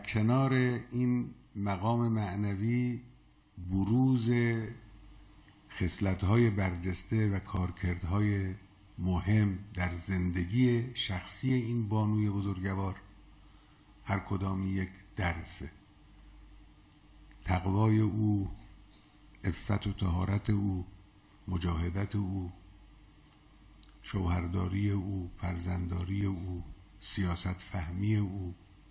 کنار این مقام معنوی بروز خصلت‌های برجسته و کارکردهای مهم در زندگی شخصی این بانوی بزرگوار هر کدامی یک درسه. تقوای او، عفت و طهارت او، مجاهدت او، شوهرداری او، فرزندداری او، سیاست فهمی او،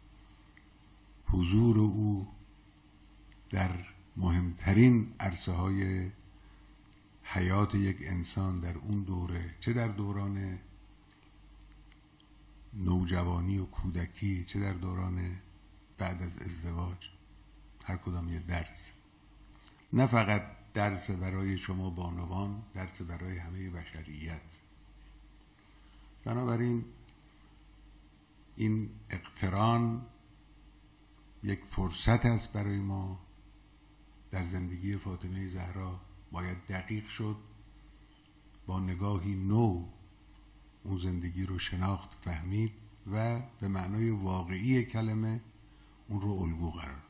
حضور او در مهمترین عرصه های حیات یک انسان در اون دوره، چه در دوران نوجوانی و کودکی، چه در دوران بعد از ازدواج، هر کدام یه درس. نه فقط درس برای شما بانوان، درس برای همه بشریت. بنابراین این اقتران یک فرصت است برای ما. در زندگی فاطمه زهرا باید دقیق شد، با نگاهی نو اون زندگی رو شناخت، فهمید و به معنای واقعی کلمه اون رو الگو قرار